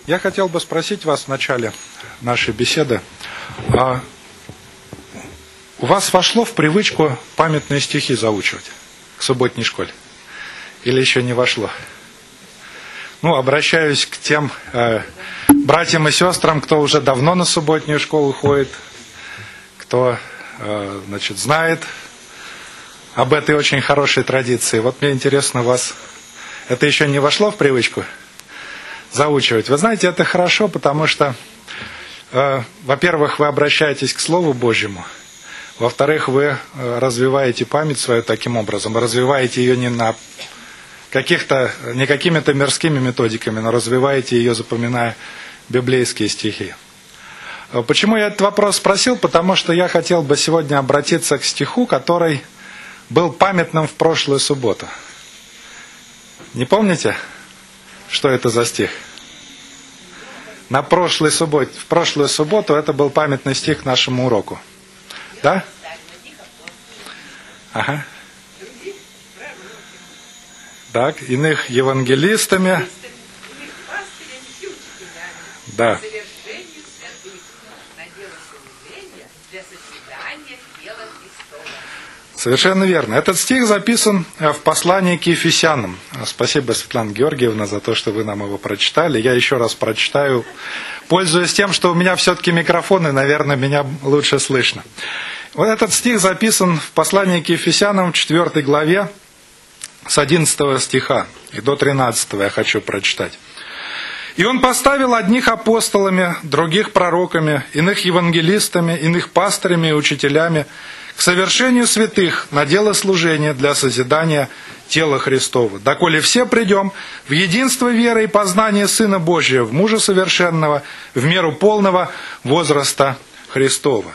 Я хотел бы спросить вас в начале нашей беседы, у вас вошло в привычку памятные стихи заучивать к субботней школе? Или еще не вошло? Обращаюсь к тем братьям и сестрам, кто уже давно на субботнюю школу ходит, кто, знает об этой очень хорошей традиции. Вот мне интересно, у вас это еще не вошло в привычку заучивать? Вы знаете, это хорошо, потому что, во-первых, вы обращаетесь к Слову Божьему, во-вторых, вы развиваете память свою таким образом, развиваете ее не какими-то мирскими методиками, но развиваете ее, запоминая библейские стихи. Почему я этот вопрос спросил? Потому что я хотел бы сегодня обратиться к стиху, который был памятным в прошлую субботу. Не помните, что это за стих? В прошлую субботу это был памятный стих к нашему уроку. Да? Ага. Так, иных евангелистами. Да. Совершенно верно. Этот стих записан в послании к Ефесянам. Спасибо, Светлана Георгиевна, за то, что вы нам его прочитали. Я еще раз прочитаю, пользуясь тем, что у меня все-таки микрофон, и, наверное, меня лучше слышно. Вот этот стих записан в послании к Ефесянам в 4 главе с 11 стиха и до 13 я хочу прочитать. «И он поставил одних апостолами, других пророками, иных евангелистами, иных пастырями и учителями, к совершению святых на дело служения для созидания тела Христова, доколе все придем в единство веры и познания Сына Божия, в мужа совершенного, в меру полного возраста Христова».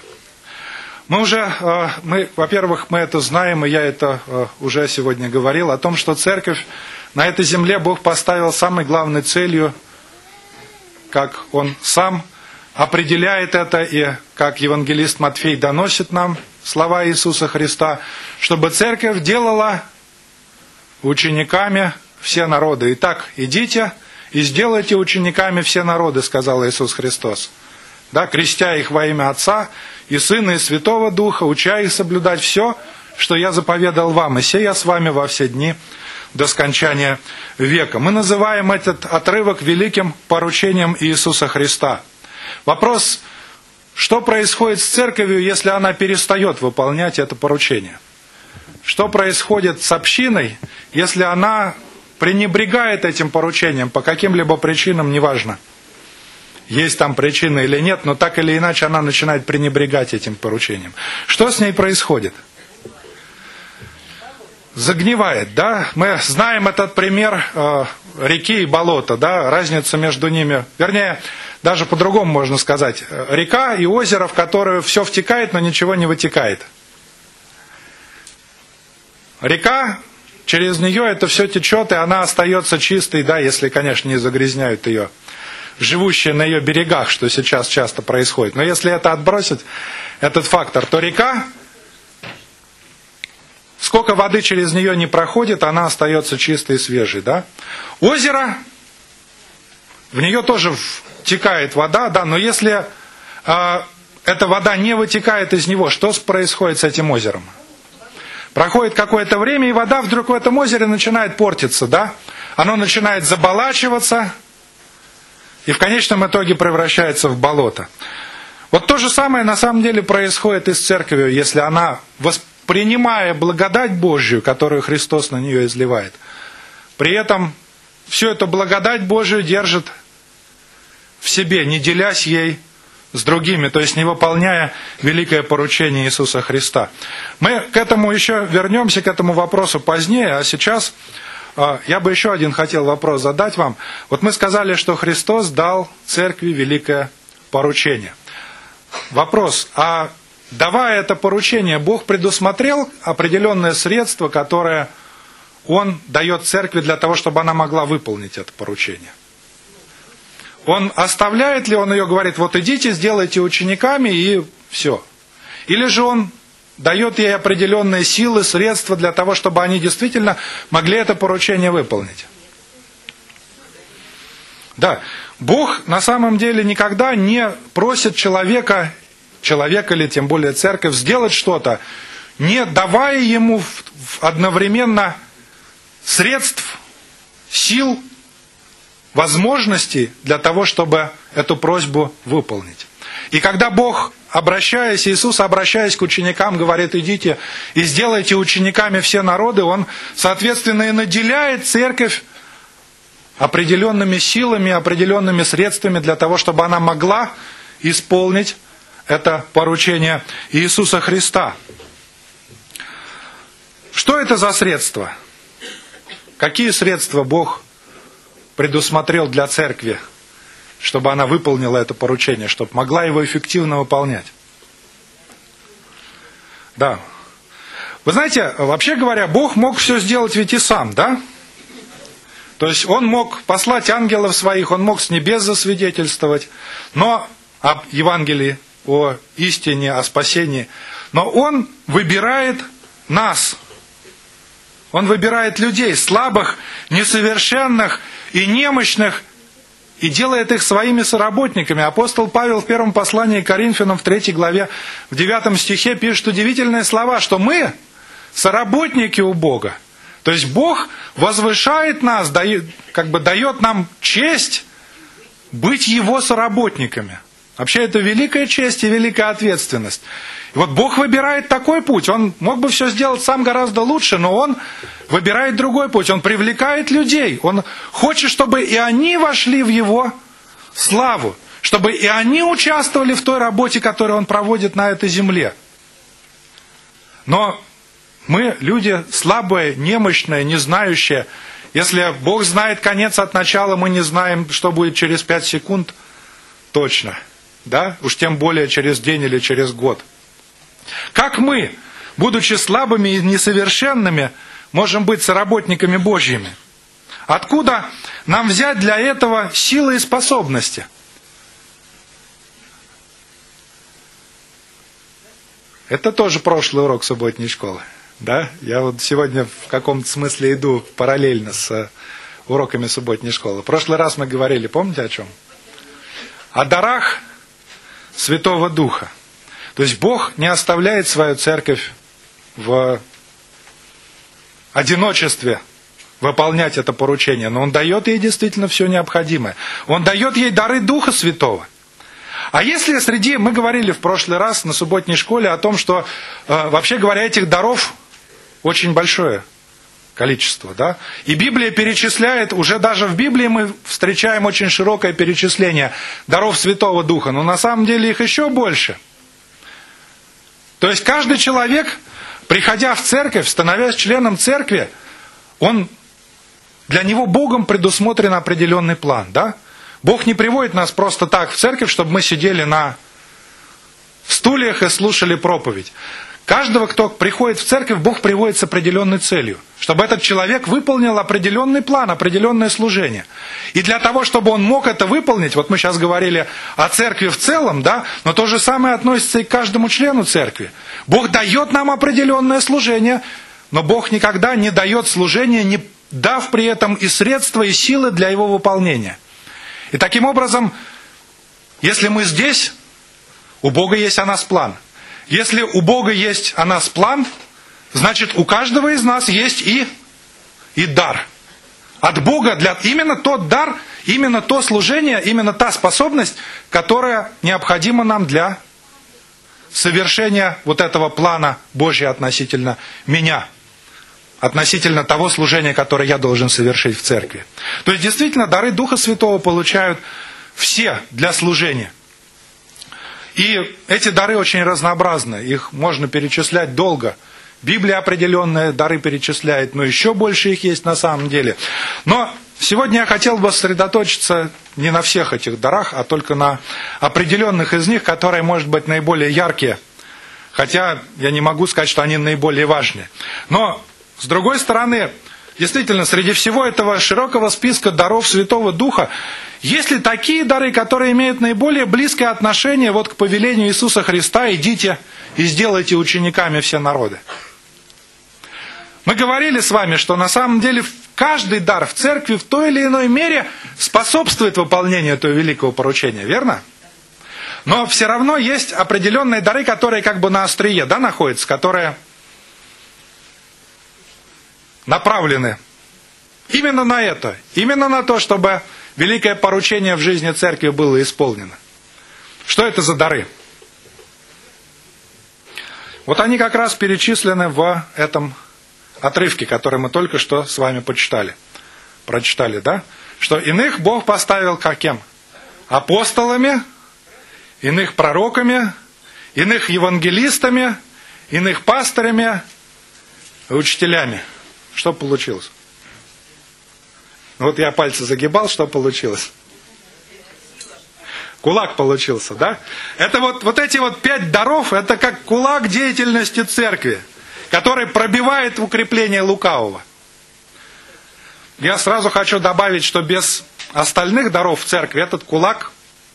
Во-первых, мы это знаем, и я это уже сегодня говорил, о том, что церковь на этой земле Бог поставил самой главной целью, как Он сам определяет это, и как евангелист Матфей доносит нам слова Иисуса Христа, чтобы церковь делала учениками все народы. Итак, идите и сделайте учениками все народы, сказал Иисус Христос. Да, крестя их во имя Отца и Сына и Святого Духа, уча их соблюдать все, что я заповедал вам, и сей я с вами во все дни до скончания века. Мы называем этот отрывок великим поручением Иисуса Христа. Вопрос, что происходит с церковью, если она перестает выполнять это поручение? Что происходит с общиной, если она пренебрегает этим поручением по каким-либо причинам, неважно, есть там причина или нет, но так или иначе она начинает пренебрегать этим поручением. Что с ней происходит? Загнивает, да? Мы знаем этот пример реки и болота, да? Разница между ними, вернее, даже по-другому можно сказать. Река и озеро, в которое все втекает, но ничего не вытекает. Река, через нее это все течет, и она остается чистой, да, если, конечно, не загрязняют ее живущие на ее берегах, что сейчас часто происходит. Но если это отбросить, этот фактор, то река, сколько воды через нее не проходит, она остается чистой и свежей. Да? Озеро, в нее тоже втекает вода, да, но если эта вода не вытекает из него, что происходит с этим озером? Проходит какое-то время, и вода вдруг в этом озере начинает портиться. Да? Оно начинает заболачиваться, и в конечном итоге превращается в болото. Вот то же самое на самом деле происходит и с церковью, если она, воспринимая благодать Божью, которую Христос на нее изливает, при этом всю эту благодать Божию держит в себе, не делясь ей с другими, то есть не выполняя великое поручение Иисуса Христа. Мы к этому еще вернемся, к этому вопросу позднее, а сейчас я бы еще один хотел вопрос задать вам. Вот мы сказали, что Христос дал церкви великое поручение. Вопрос, а давая это поручение, Бог предусмотрел определенное средство, которое Он дает церкви для того, чтобы она могла выполнить это поручение? Он оставляет ли Он ее, говорит, вот идите, сделайте учениками и все? Или же Он дает ей определенные силы, средства для того, чтобы они действительно могли это поручение выполнить? Да, Бог на самом деле никогда не просит человека или тем более церковь сделать что-то, не давая ему одновременно средств, сил, возможностей для того, чтобы эту просьбу выполнить. И когда Бог, Иисус, обращаясь к ученикам, говорит: идите и сделайте учениками все народы, Он, соответственно, и наделяет церковь определенными силами, определенными средствами для того, чтобы она могла исполнить это поручение Иисуса Христа. Что это за средства? Какие средства Бог предусмотрел для церкви, чтобы она выполнила это поручение, чтобы могла его эффективно выполнять? Да. Вы знаете, вообще говоря, Бог мог все сделать ведь и сам, да? То есть Он мог послать ангелов своих, Он мог с небес засвидетельствовать, но об Евангелии, о истине, о спасении. Но Он выбирает нас. Он выбирает людей, слабых, несовершенных и немощных, и делает их своими соработниками. Апостол Павел в первом послании к Коринфянам, в 3 главе, в 9 стихе пишет удивительные слова, что мы соработники у Бога. То есть Бог возвышает нас, дает нам честь быть Его соработниками. Вообще это великая честь и великая ответственность. И вот Бог выбирает такой путь. Он мог бы все сделать сам гораздо лучше, но Он выбирает другой путь. Он привлекает людей. Он хочет, чтобы и они вошли в Его славу. Чтобы и они участвовали в той работе, которую Он проводит на этой земле. Но мы люди слабые, немощные, не знающие. Если Бог знает конец от начала, мы не знаем, что будет через 5 секунд точно. Да? Уж тем более через день или через год. Как мы, будучи слабыми и несовершенными, можем быть соработниками Божьими? Откуда нам взять для этого силы и способности? Это тоже прошлый урок субботней школы. Да? Я вот сегодня в каком-то смысле иду параллельно с уроками субботней школы. В прошлый раз мы говорили, помните о чем? О дарах Святого Духа. То есть Бог не оставляет свою церковь в одиночестве выполнять это поручение, но Он дает ей действительно все необходимое. Он дает ей дары Духа Святого. А если мы говорили в прошлый раз на субботней школе о том, что, вообще говоря, этих даров очень большое количество, да? И Библия перечисляет, уже даже в Библии мы встречаем очень широкое перечисление даров Святого Духа, но на самом деле их еще больше. То есть каждый человек, приходя в церковь, становясь членом церкви, для него Богом предусмотрен определенный план, да? Бог не приводит нас просто так в церковь, чтобы мы сидели на стульях и слушали проповедь. Каждого, кто приходит в церковь, Бог приводит с определенной целью. Чтобы этот человек выполнил определенный план, определенное служение. И для того, чтобы он мог это выполнить, вот мы сейчас говорили о церкви в целом, да, но то же самое относится и к каждому члену церкви. Бог дает нам определенное служение, но Бог никогда не дает служение, не дав при этом и средства, и силы для его выполнения. И таким образом, если мы здесь, у Бога есть о нас план. Если у Бога есть о нас план, значит у каждого из нас есть и дар. От Бога именно тот дар, именно то служение, именно та способность, которая необходима нам для совершения вот этого плана Божьего относительно меня. Относительно того служения, которое я должен совершить в церкви. То есть, действительно, дары Духа Святого получают все для служения. И эти дары очень разнообразны, их можно перечислять долго. Библия определенные дары перечисляет, но еще больше их есть на самом деле. Но сегодня я хотел бы сосредоточиться не на всех этих дарах, а только на определенных из них, которые, может быть, наиболее яркие. Хотя я не могу сказать, что они наиболее важные. Но, с другой стороны, действительно, среди всего этого широкого списка даров Святого Духа, есть ли такие дары, которые имеют наиболее близкое отношение вот к повелению Иисуса Христа: идите и сделайте учениками все народы? Мы говорили с вами, что на самом деле каждый дар в церкви в той или иной мере способствует выполнению этого великого поручения, верно? Но все равно есть определенные дары, которые как бы на острие, да, находятся, которые направлены именно на это, именно на то, чтобы великое поручение в жизни церкви было исполнено. Что это за дары? Вот они как раз перечислены в этом отрывке, который мы только что с вами прочитали, да? Что иных Бог поставил как кем? Апостолами, иных пророками, иных евангелистами, иных пастырями и учителями. Что получилось? Вот я пальцы загибал, что получилось? Кулак получился, да? Это вот эти 5 даров, это как кулак деятельности церкви, который пробивает укрепление лукавого. Я сразу хочу добавить, что без остальных даров в церкви этот кулак,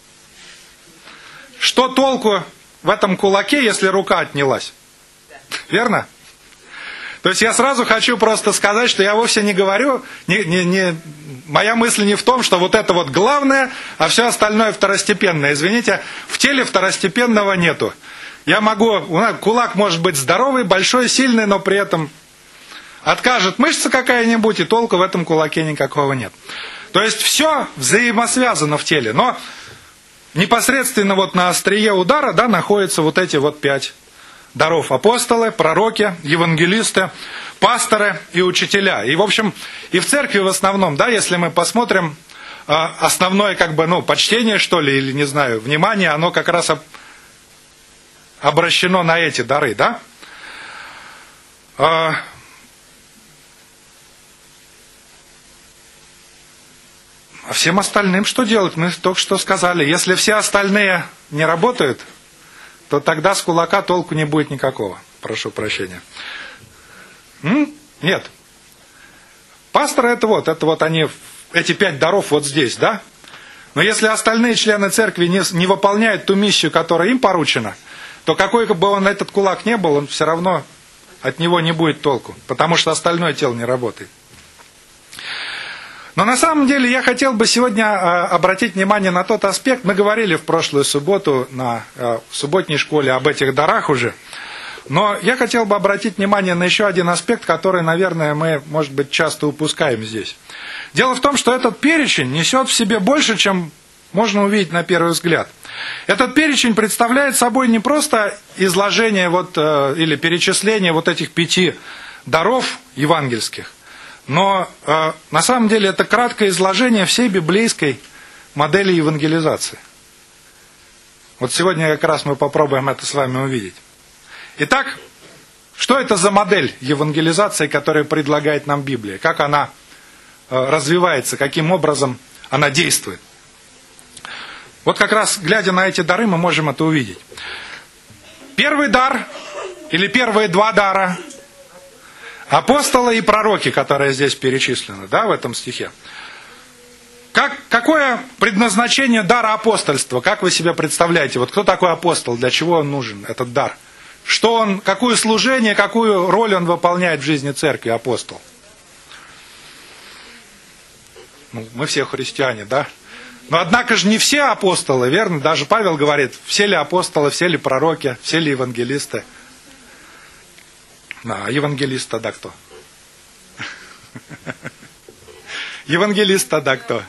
что толку в этом кулаке, если рука отнялась? Верно? То есть я сразу хочу просто сказать, что я вовсе не говорю, моя мысль не в том, что вот это вот главное, а все остальное второстепенное. Извините, в теле второстепенного нету. Кулак может быть здоровый, большой, сильный, но при этом откажет мышца какая-нибудь, и толку в этом кулаке никакого нет. То есть все взаимосвязано в теле, но непосредственно вот на острие удара, да, находятся вот эти 5 даров: апостолы, пророки, евангелисты, пасторы и учителя. И, в общем, и в церкви в основном, да, если мы посмотрим, основное, почтение, что ли, или, не знаю, внимание, оно как раз обращено на эти дары, да? А всем остальным что делать? Мы только что сказали, если все остальные не работают, то тогда с кулака толку не будет никакого. Прошу прощения. Нет. Пасторы это они, эти 5 даров вот здесь, да? Но если остальные члены церкви не выполняют ту миссию, которая им поручена, то какой бы он этот кулак не был, он все равно от него не будет толку, потому что остальное тело не работает. Но на самом деле я хотел бы сегодня обратить внимание на тот аспект. Мы говорили в прошлую субботу на субботней школе об этих дарах уже. Но я хотел бы обратить внимание на еще один аспект, который, наверное, мы, может быть, часто упускаем здесь. Дело в том, что этот перечень несет в себе больше, чем можно увидеть на первый взгляд. Этот перечень представляет собой не просто изложение или перечисление этих 5 даров евангельских, но на самом деле это краткое изложение всей библейской модели евангелизации. Вот сегодня как раз мы попробуем это с вами увидеть. Итак, что это за модель евангелизации, которую предлагает нам Библия? Как она развивается, каким образом она действует? Вот как раз, глядя на эти дары, мы можем это увидеть. Первый дар, или первые 2 дара, апостолы и пророки, которые здесь перечислены, да, в этом стихе. Какое предназначение дара апостольства? Как вы себе представляете? Вот кто такой апостол? Для чего он нужен, этот дар? Какое служение, какую роль он выполняет в жизни церкви, апостол? Мы все христиане, да? Но однако же не все апостолы, верно? Даже Павел говорит, все ли апостолы, все ли пророки, все ли евангелисты? А евангелист тогда кто? Евангелист тогда кто?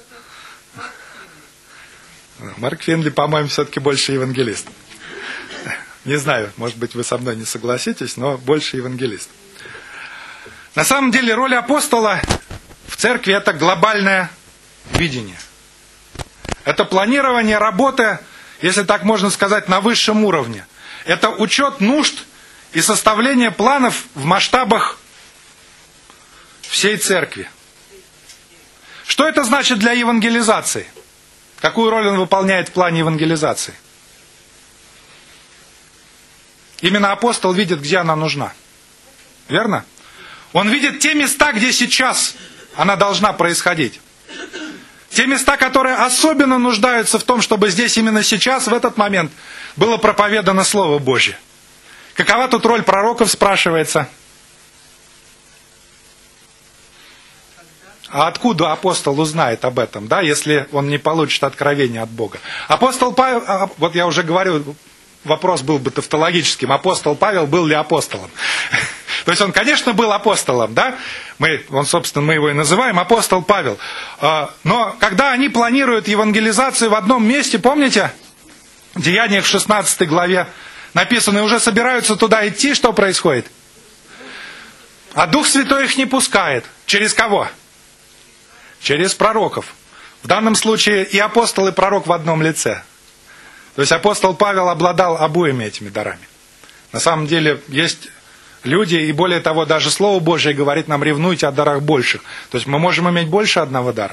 Марк Финли, по-моему, все-таки больше евангелист. Не знаю, может быть, вы со мной не согласитесь, но больше евангелист. На самом деле, роль апостола в церкви – это глобальное видение. Это планирование работы, если так можно сказать, на высшем уровне. Это учет нужд и составление планов в масштабах всей церкви. Что это значит для евангелизации? Какую роль он выполняет в плане евангелизации? Именно апостол видит, где она нужна. Верно? Он видит те места, где сейчас она должна происходить. Те места, которые особенно нуждаются в том, чтобы здесь именно сейчас, в этот момент, было проповедано Слово Божье. Какова тут роль пророков, спрашивается? А откуда апостол узнает об этом, да, если он не получит откровение от Бога? Апостол Павел, вот я уже говорю, вопрос был бы тавтологическим. Апостол Павел был ли апостолом? То есть он, конечно, был апостолом, да? Мы его и называем апостол Павел. Но когда они планируют евангелизацию в одном месте, помните, в Деяниях в 16 главе написано, и уже собираются туда идти, что происходит? А Дух Святой их не пускает. Через кого? Через пророков. В данном случае и апостол, и пророк в одном лице. То есть апостол Павел обладал обоими этими дарами. На самом деле есть люди, и более того, даже Слово Божие говорит нам: ревнуйте о дарах больших. То есть мы можем иметь больше одного дара.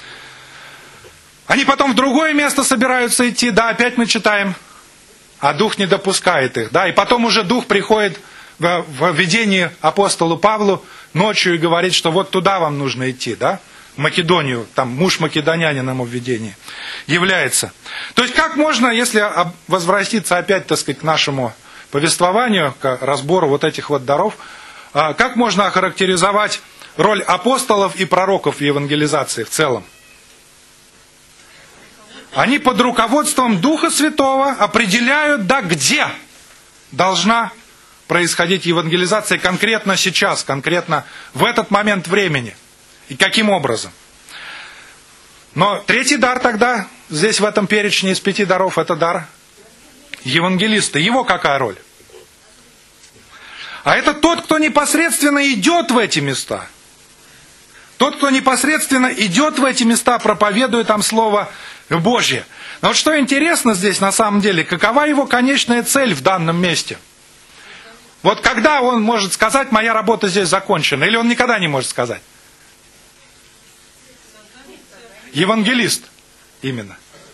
Они потом в другое место собираются идти, да, опять мы читаем, а Дух не допускает их, да, и потом уже Дух приходит в видении апостолу Павлу ночью и говорит, что вот туда вам нужно идти, да, в Македонию, там муж македонянин ему в видении является. То есть как можно, если возвратиться опять, так сказать, к нашему повествованию, к разбору вот этих вот даров, как можно охарактеризовать роль апостолов и пророков в евангелизации в целом? Они под руководством Духа Святого определяют, да, где должна происходить евангелизация конкретно сейчас, конкретно в этот момент времени. И каким образом. Но третий дар тогда, здесь в этом перечне из 5 даров, это дар евангелиста. Его какая роль? А это тот, кто непосредственно идет в эти места. Тот, кто непосредственно идет в эти места, проповедует там Слово Божье. Но вот что интересно здесь на самом деле, какова его конечная цель в данном месте? Вот когда он может сказать, моя работа здесь закончена, или он никогда не может сказать? Евангелист именно.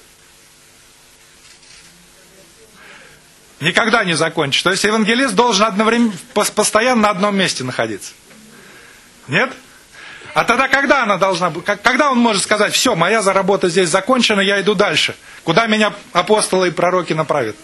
Никогда не закончит. То есть евангелист должен постоянно на одном месте находиться. Нет? А тогда когда она должна быть? Когда он может сказать, все, моя работа здесь закончена, я иду дальше? Куда меня апостолы и пророки направят?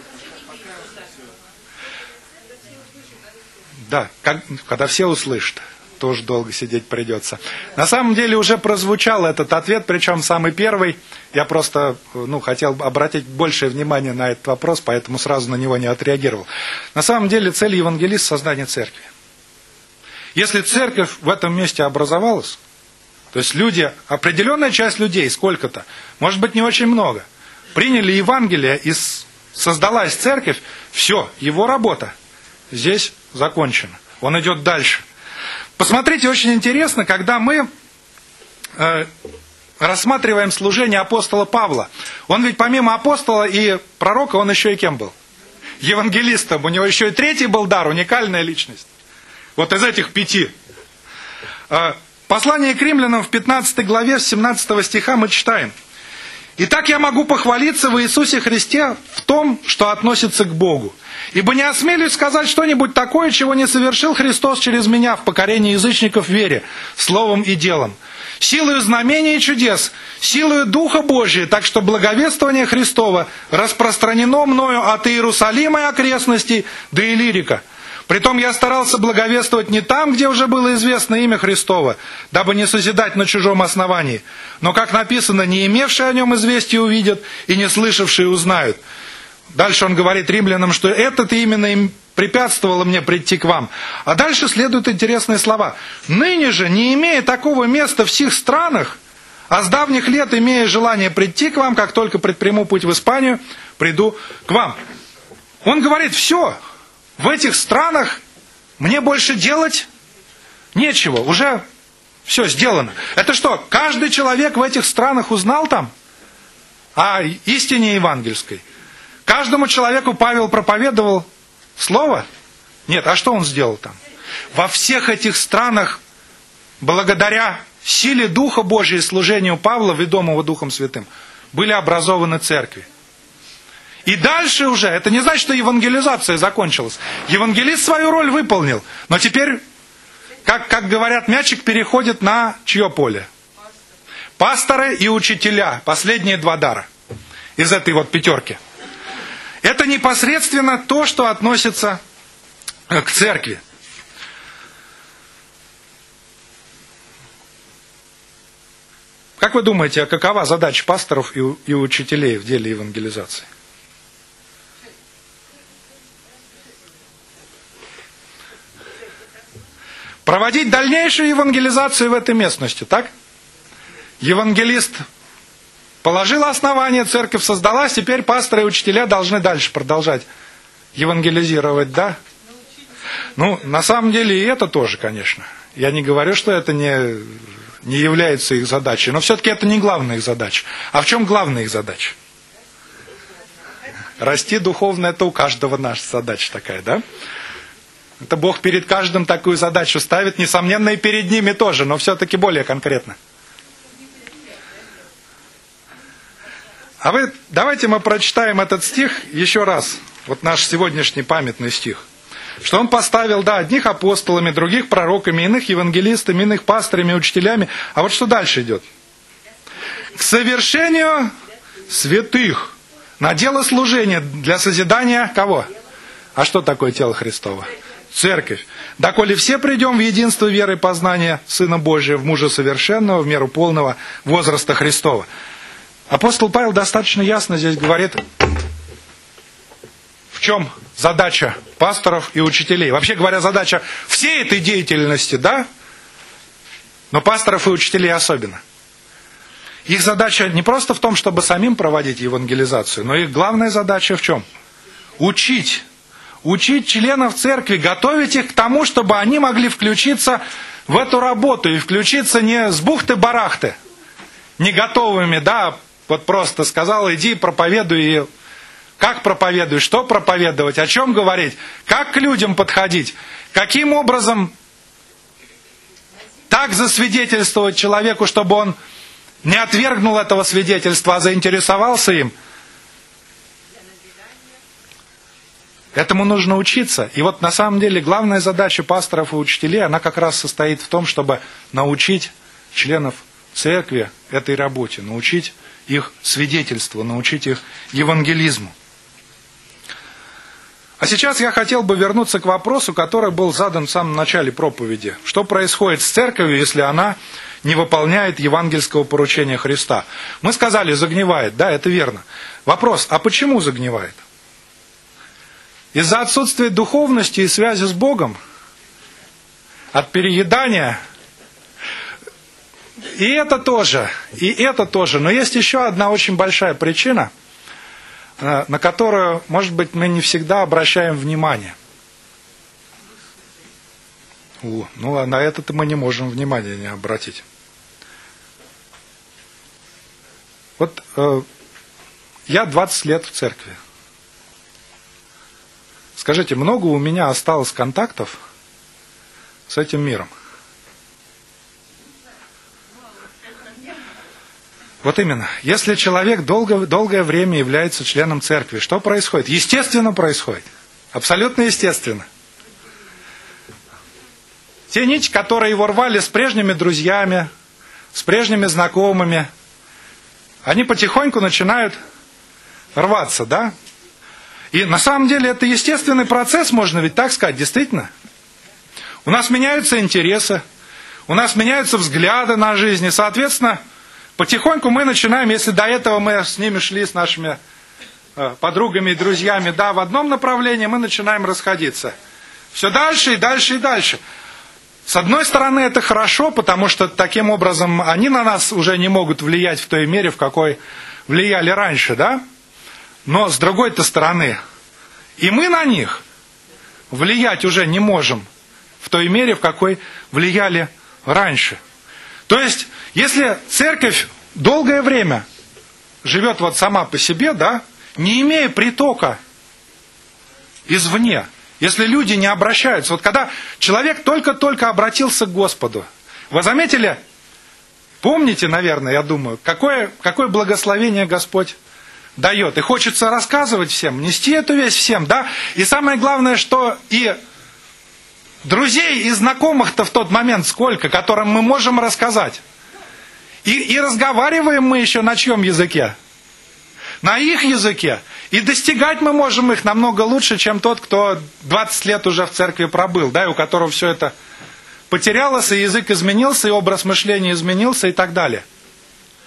Да, когда все услышат. Тоже долго сидеть придется. На самом деле уже прозвучал этот ответ, причем самый первый. Я просто хотел обратить большее внимание на этот вопрос, поэтому сразу на него не отреагировал. На самом деле цель евангелиста — создание церкви. Если церковь в этом месте образовалась, то есть люди, определенная часть людей, сколько-то, может быть не очень много, приняли Евангелие и создалась церковь, все, его работа здесь закончена. Он идет дальше. Посмотрите, очень интересно, когда мы рассматриваем служение апостола Павла. Он ведь помимо апостола и пророка, он еще и кем был? Евангелистом. У него еще и третий был дар, уникальная личность. Вот из этих 5. Послание к римлянам в 15 главе, с 17 стиха мы читаем. «Итак, я могу похвалиться в Иисусе Христе в том, что относится к Богу. Ибо не осмелюсь сказать что-нибудь такое, чего не совершил Христос через меня в покорении язычников в вере, словом и делом. Силою знамений и чудес, силою Духа Божия, так что благовествование Христова распространено мною от Иерусалима и окрестностей до Илирика. Притом я старался благовествовать не там, где уже было известно имя Христово, дабы не созидать на чужом основании. Но, как написано, не имевшие о нем известия увидят, и не слышавшие узнают». Дальше он говорит римлянам, что это-то именно им препятствовало мне прийти к вам. А дальше следуют интересные слова. «Ныне же, не имея такого места в сих странах, а с давних лет имея желание прийти к вам, как только предприму путь в Испанию, приду к вам». Он говорит, все, в этих странах мне больше делать нечего, уже все сделано. Это что, каждый человек в этих странах узнал там о истине евангельской? Каждому человеку Павел проповедовал слово? Нет, а что он сделал там? Во всех этих странах, благодаря силе Духа Божия и служению Павла, ведомого Духом Святым, были образованы церкви. И дальше уже, это не значит, что евангелизация закончилась. Евангелист свою роль выполнил, но теперь, как говорят, мячик переходит на чье поле? Пасторы и учителя, последние 2 дара из этой вот 5. Это непосредственно то, что относится к церкви. Как вы думаете, какова задача пасторов и учителей в деле евангелизации? Проводить дальнейшую евангелизацию в этой местности, так? Евангелист положил основание, церковь создалась, теперь пасторы и учителя должны дальше продолжать евангелизировать, да? Ну, на самом деле и это тоже, конечно. Я не говорю, что это не является их задачей, но все-таки это не главная их задача. А в чем главная их задача? Расти духовно — это у каждого наша задача такая, да? Это Бог перед каждым такую задачу ставит, несомненно, и перед ними тоже, но все-таки более конкретно. А давайте мы прочитаем этот стих еще раз. Вот наш сегодняшний памятный стих. Что он поставил, да, одних апостолами, других пророками, иных евангелистами, иных пастырями, учителями. А вот что дальше идет? К совершению святых, на дело служения, для созидания кого? А что такое тело Христово? Церковь. Доколе все придем в единство веры и познания Сына Божия, в мужа совершенного, в меру полного возраста Христова. Апостол Павел достаточно ясно здесь говорит, в чем задача пасторов и учителей. Вообще говоря, задача всей этой деятельности, да? Но пасторов и учителей особенно. Их задача не просто в том, чтобы самим проводить евангелизацию, но их главная задача в чем? Учить. Учить членов церкви, готовить их к тому, чтобы они могли включиться в эту работу. И включиться не с бухты-барахты, не готовыми, да, вот просто сказал, иди проповедуй. И как проповедуй, что проповедовать, о чем говорить, как к людям подходить, каким образом так засвидетельствовать человеку, чтобы он не отвергнул этого свидетельства, а заинтересовался им. Этому нужно учиться. И вот на самом деле главная задача пасторов и учителей, она как раз состоит в том, чтобы научить членов церкви этой работе, научить их свидетельству, научить их евангелизму. А сейчас я хотел бы вернуться к вопросу, который был задан в самом начале проповеди. Что происходит с церковью, если она не выполняет евангельского поручения Христа? Мы сказали, загнивает, да, это верно. Вопрос, а почему загнивает? Из-за отсутствия духовности и связи с Богом? От переедания? И это тоже. Но есть еще одна очень большая причина, на которую, может быть, мы не всегда обращаем внимание. Ну, а на это мы не можем внимания не обратить. Вот я 20 лет в церкви. Скажите, много у меня осталось контактов с этим миром? Вот именно. Если человек долгое время является членом церкви, что происходит? Естественно происходит. Абсолютно естественно. Те нити, которые его рвали с прежними друзьями, с прежними знакомыми, они потихоньку начинают рваться, да? И на самом деле это естественный процесс, можно ведь так сказать, действительно. У нас меняются интересы, у нас меняются взгляды на жизнь, и, соответственно, потихоньку мы начинаем, если до этого мы с ними шли, с нашими подругами и друзьями, да, в одном направлении, мы начинаем расходиться. Все дальше и дальше и дальше. С одной стороны, это хорошо, потому что таким образом они на нас уже не могут влиять в той мере, в какой влияли раньше, да? Но с другой-то стороны, и мы на них влиять уже не можем в той мере, в какой влияли раньше. То есть, если церковь долгое время живет вот сама по себе, да, не имея притока извне, если люди не обращаются, вот когда человек только-только обратился к Господу, вы заметили, помните, наверное, я думаю, какое благословение Господь дает. И хочется рассказывать всем, нести эту весть всем, да, и самое главное, что и друзей и знакомых-то в тот момент сколько, которым мы можем рассказать. И разговариваем мы еще на чьем языке? На их языке. И достигать мы можем их намного лучше, чем тот, кто 20 лет уже в церкви пробыл, да, и у которого все это потерялось, и язык изменился, и образ мышления изменился, и так далее.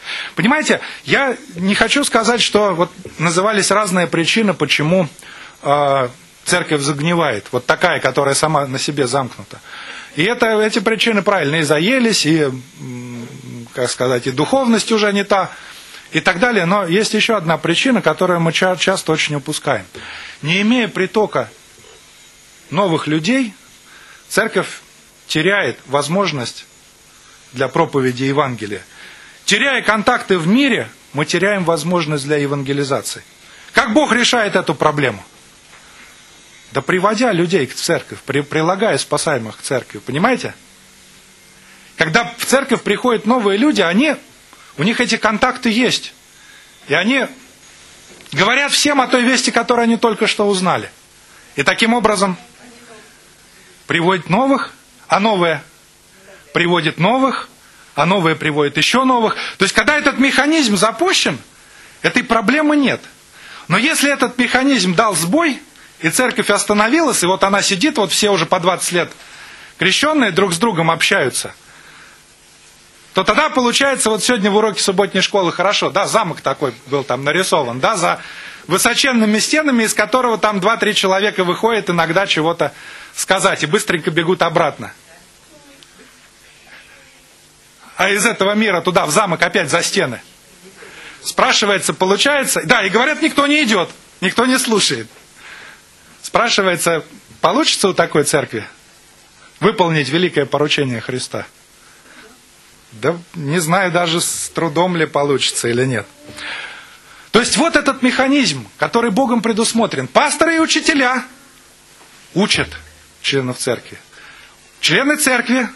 Понимаете, я не хочу сказать, что вот назывались разные причины, почему церковь загнивает. Вот такая, которая сама на себе замкнута. И эти причины правильные. И заелись, и, как сказать, и духовность уже не та, и так далее. Но есть еще одна причина, которую мы часто очень упускаем. Не имея притока новых людей, церковь теряет возможность для проповеди Евангелия. Теряя контакты в мире, мы теряем возможность для евангелизации. Как Бог решает эту проблему? Да приводя людей к церкви, прилагая спасаемых к церкви. Понимаете? Когда в церковь приходят новые люди, у них эти контакты есть. И они говорят всем о той вести, которую они только что узнали. И таким образом приводят новых, а новые приводят новых, а новые приводят еще новых. То есть, когда этот механизм запущен, этой проблемы нет. Но если этот механизм дал сбой, и церковь остановилась, и вот она сидит, вот все уже по 20 лет крещенные друг с другом общаются, то тогда получается, вот сегодня в уроке субботней школы хорошо, да, замок такой был там нарисован, да, за высоченными стенами, из которого там 2-3 человека выходят иногда чего-то сказать, и быстренько бегут обратно. А из этого мира туда, в замок, опять за стены. Спрашивается, получается, да, и говорят, никто не идет, никто не слушает. Спрашивается, получится у такой церкви выполнить великое поручение Христа? Да не знаю даже с трудом ли получится или нет. То есть вот этот механизм, который Богом предусмотрен. Пасторы и учителя учат членов церкви. Члены церкви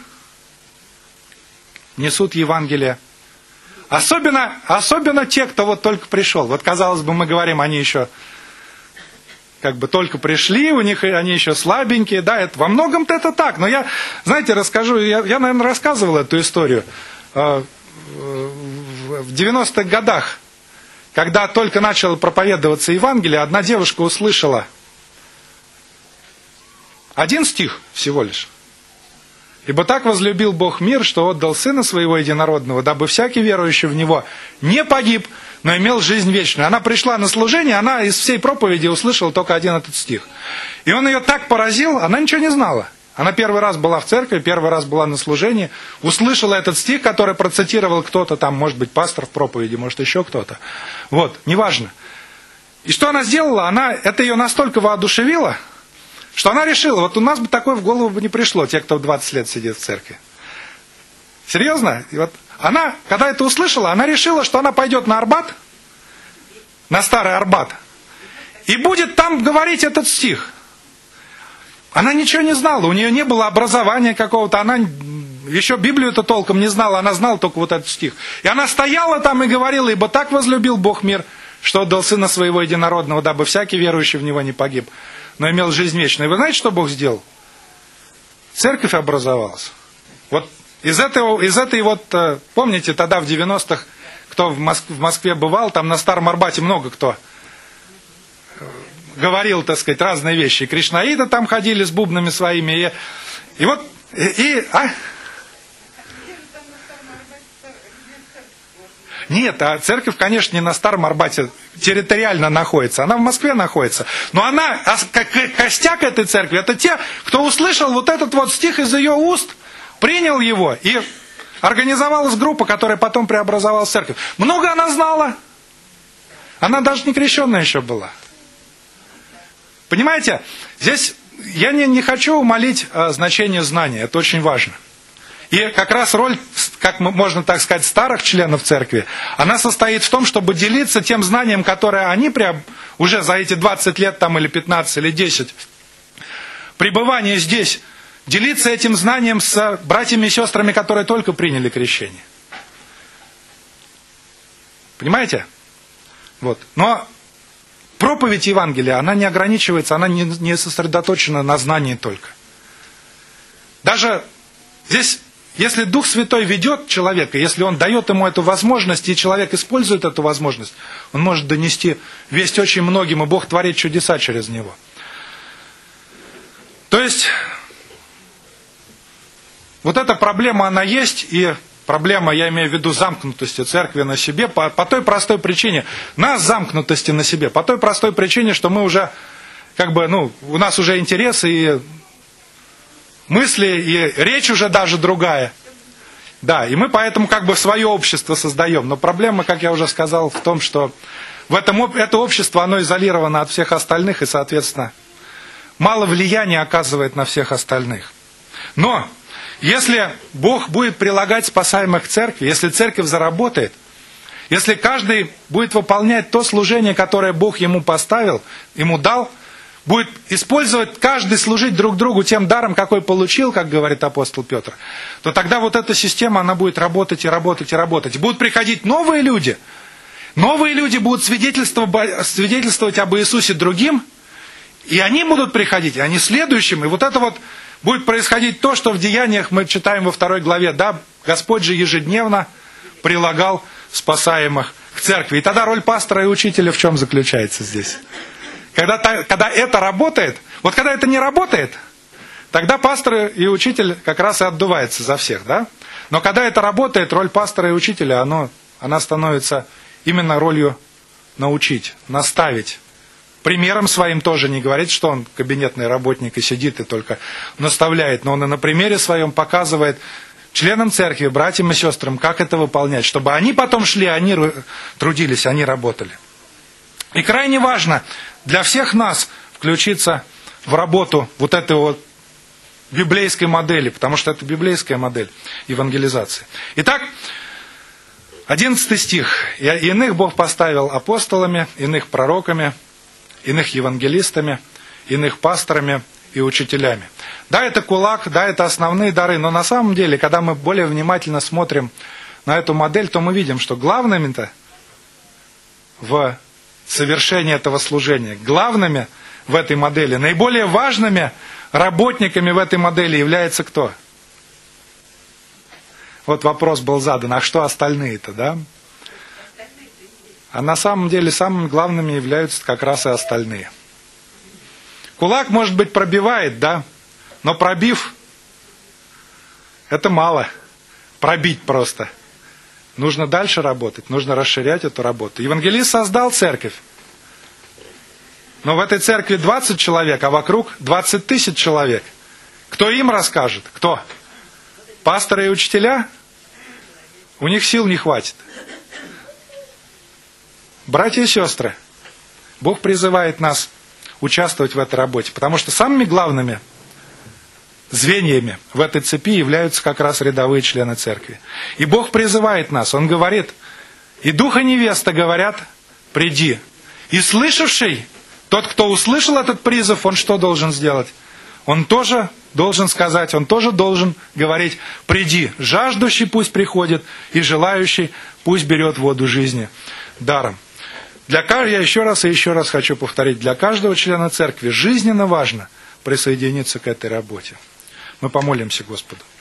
несут Евангелие. Особенно те, кто вот только пришел. Вот казалось бы, мы говорим, они еще как бы только пришли, у них они еще слабенькие, да, это, во многом-то это так. Но я, знаете, расскажу, я, наверное, рассказывал эту историю. В 90-х годах, когда только начало проповедоваться Евангелие, одна девушка услышала один стих всего лишь. «Ибо так возлюбил Бог мир, что отдал Сына Своего Единородного, дабы всякий верующий в Него не погиб, но имел жизнь вечную». Она пришла на служение, она из всей проповеди услышала только один этот стих. И он ее так поразил, она ничего не знала. Она первый раз была в церкви, первый раз была на служении, услышала этот стих, который процитировал кто-то там, может быть, пастор в проповеди, может, еще кто-то. Вот, неважно. И что она сделала? Это ее настолько воодушевило, что она решила, вот у нас бы такое в голову бы не пришло, те, кто 20 лет сидит в церкви. Серьезно? И вот она, когда это услышала, она решила, что она пойдет на Арбат, на Старый Арбат, и будет там говорить этот стих. Она ничего не знала, у нее не было образования какого-то, она еще Библию-то толком не знала, она знала только вот этот стих. И она стояла там и говорила, ибо так возлюбил Бог мир, что отдал Сына Своего Единородного, дабы всякий верующий в Него не погиб, но имел жизнь вечную. И вы знаете, что Бог сделал? Церковь образовалась. Вот из этой вот, помните, тогда в 90-х, кто в Москве бывал, там на Старом Арбате много кто говорил, так сказать, разные вещи. И кришнаиты там ходили с бубнами своими. И вот... Нет, а церковь, конечно, не на Старом Арбате территориально находится. Она в Москве находится. Но костяк этой церкви, это те, кто услышал вот этот вот стих из ее уст, принял его, и организовалась группа, которая потом преобразовалась в церковь. Много она знала. Она даже не крещенная еще была. Понимаете, здесь я не хочу умалить значение знания, это очень важно. И как раз роль, как можно так сказать, старых членов церкви, она состоит в том, чтобы делиться тем знанием, которое они уже за эти 20 лет там, или 15, или 10 пребывания здесь, делиться этим знанием с братьями и сестрами, которые только приняли крещение. Понимаете? Вот. Но проповедь Евангелия, она не ограничивается, она не сосредоточена на знании только. Даже здесь, если Дух Святой ведет человека, если Он дает ему эту возможность, и человек использует эту возможность, он может донести весть очень многим, и Бог творит чудеса через него. То есть, вот эта проблема, она есть, и Проблема, я имею в виду замкнутости церкви на себе, по той простой причине, нас замкнутости на себе, по той простой причине, что мы уже, у нас уже интересы и мысли, и речь уже даже другая. Да, и мы поэтому свое общество создаем. Но проблема, как я уже сказал, в том, что это общество, оно изолировано от всех остальных и, соответственно, мало влияния оказывает на всех остальных. Но если Бог будет прилагать спасаемых к церкви, если церковь заработает, если каждый будет выполнять то служение, которое Бог ему поставил, ему дал, будет использовать каждый служить друг другу тем даром, какой получил, как говорит апостол Петр, то тогда вот эта система, она будет работать и работать и работать. Будут приходить новые люди будут свидетельствовать об Иисусе другим, и они будут приходить, и они следующим, и вот это вот будет происходить то, что в Деяниях мы читаем во 2 главе. Да, Господь же ежедневно прилагал спасаемых к церкви. И тогда роль пастора и учителя в чем заключается здесь? Когда это работает, вот когда это не работает, тогда пастор и учитель как раз и отдувается за всех, да? Но когда это работает, роль пастора и учителя, она становится именно ролью научить, наставить. Примером своим тоже не говорит, что он кабинетный работник и сидит и только наставляет, но он и на примере своем показывает членам церкви, братьям и сестрам, как это выполнять, чтобы они потом шли, они трудились, они работали. И крайне важно для всех нас включиться в работу вот этой вот библейской модели, потому что это библейская модель евангелизации. Итак, 11 стих. «И иных Бог поставил апостолами, иных пророками, иных евангелистами, иных пасторами и учителями». Да, это кулак, да, это основные дары, но на самом деле, когда мы более внимательно смотрим на эту модель, то мы видим, что главными-то в совершении этого служения, главными в этой модели, наиболее важными работниками в этой модели является кто? Вот вопрос был задан, а что остальные-то, да? А на самом деле самыми главными являются как раз и остальные. Кулак, может быть, пробивает, да? Но пробив, это мало. Пробить просто. Нужно дальше работать, нужно расширять эту работу. Евангелист создал церковь. Но в этой церкви 20 человек, а вокруг 20 тысяч человек. Кто им расскажет? Кто? Пасторы и учителя? У них сил не хватит. Братья и сестры, Бог призывает нас участвовать в этой работе, потому что самыми главными звеньями в этой цепи являются как раз рядовые члены церкви. И Бог призывает нас, Он говорит, и дух и невеста говорят, приди. И слышавший, тот, кто услышал этот призыв, он что должен сделать? Он тоже должен сказать, он тоже должен говорить, приди. Жаждущий пусть приходит, и желающий пусть берет воду жизни даром. Я еще раз хочу повторить, для каждого члена церкви жизненно важно присоединиться к этой работе. Мы помолимся Господу.